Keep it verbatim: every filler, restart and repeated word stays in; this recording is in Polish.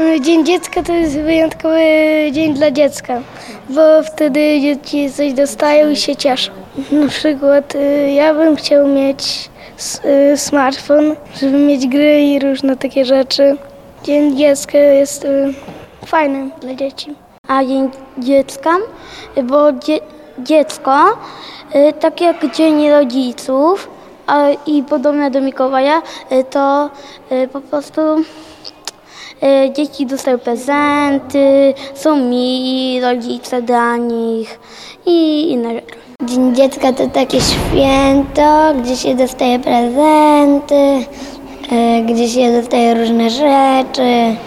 Dzień Dziecka to jest wyjątkowy dzień dla dziecka, bo wtedy dzieci coś dostają i się cieszą. Na przykład y, ja bym chciał mieć s- y, smartfon, żeby mieć gry i różne takie rzeczy. Dzień Dziecka jest y, fajny dla dzieci. A Dzień Dziecka, bo dzie- dziecko, y, tak jak Dzień Rodziców a, i podobne do Mikołaja, y, to y, po prostu y, dzieci dostają prezenty, są mili rodzice dla nich i inne rzeczy. Dzień Dziecka to takie święto, gdzie się dostaje prezenty, y, gdzie się dostaje różne rzeczy.